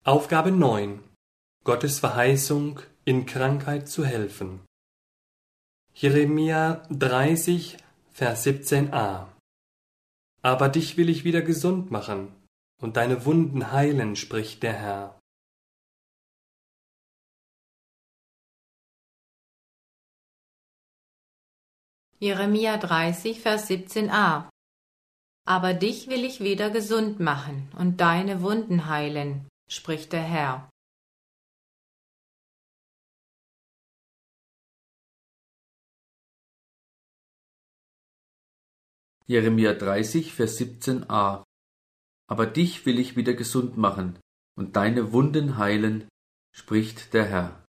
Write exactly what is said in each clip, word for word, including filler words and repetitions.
Aufgabe neun. Gottes Verheißung, in Krankheit zu helfen. Jeremia dreißig, Vers siebzehn a. Aber dich will ich wieder gesund machen und deine Wunden heilen, spricht der Herr. Jeremia dreißig, Vers siebzehn a. Aber dich will ich wieder gesund machen und deine Wunden heilen, spricht der Herr. Jeremia dreißig, Vers siebzehn a. Aber dich will ich wieder gesund machen und deine Wunden heilen, spricht der Herr.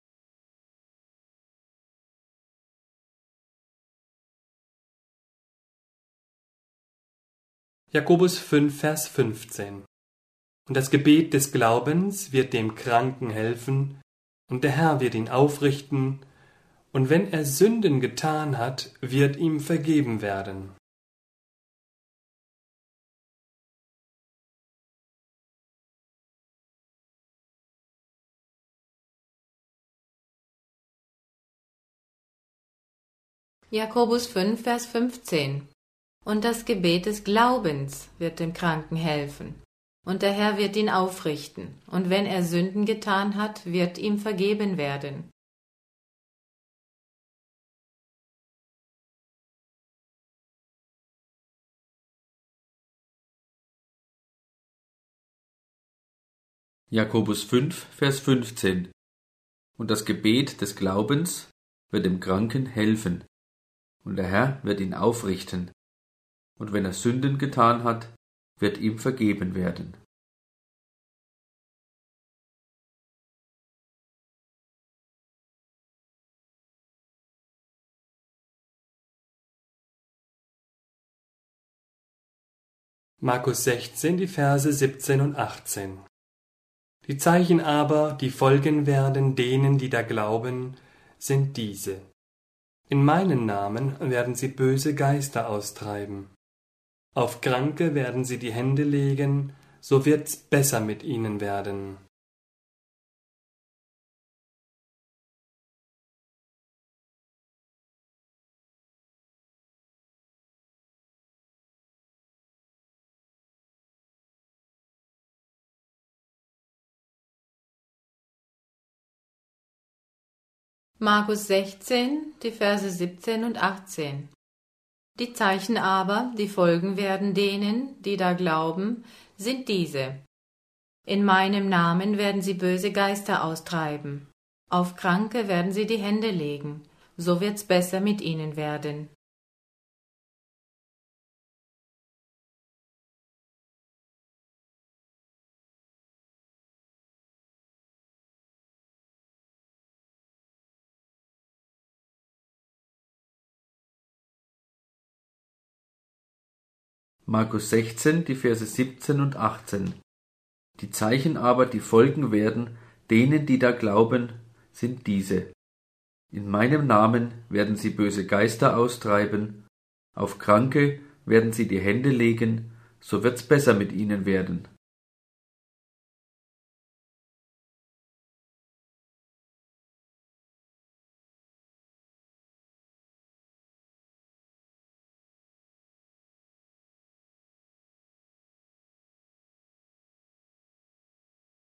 Jakobus fünf, Vers fünfzehn. Und das Gebet des Glaubens wird dem Kranken helfen, und der Herr wird ihn aufrichten, und wenn er Sünden getan hat, wird ihm vergeben werden. Jakobus fünf, Vers fünfzehn. Und das Gebet des Glaubens wird dem Kranken helfen, und der Herr wird ihn aufrichten, und wenn er Sünden getan hat, wird ihm vergeben werden. Jakobus fünf, Vers fünfzehn. Und das Gebet des Glaubens wird dem Kranken helfen, und der Herr wird ihn aufrichten, und wenn er Sünden getan hat, wird ihm vergeben werden. Markus sechzehn, die Verse siebzehn und achtzehn. Die Zeichen aber, die folgen werden denen, die da glauben, sind diese. In meinem Namen werden sie böse Geister austreiben. Auf Kranke werden sie die Hände legen, so wird's besser mit ihnen werden. Markus sechzehn, die Verse siebzehn und achtzehn. Die Zeichen aber, die folgen werden denen, die da glauben, sind diese. In meinem Namen werden sie böse Geister austreiben. Auf Kranke werden sie die Hände legen, so wird's besser mit ihnen werden. Markus sechzehn, die Verse siebzehn und achtzehn. Die Zeichen aber, die folgen werden denen, die da glauben, sind diese. In meinem Namen werden sie böse Geister austreiben, auf Kranke werden sie die Hände legen, so wird's besser mit ihnen werden.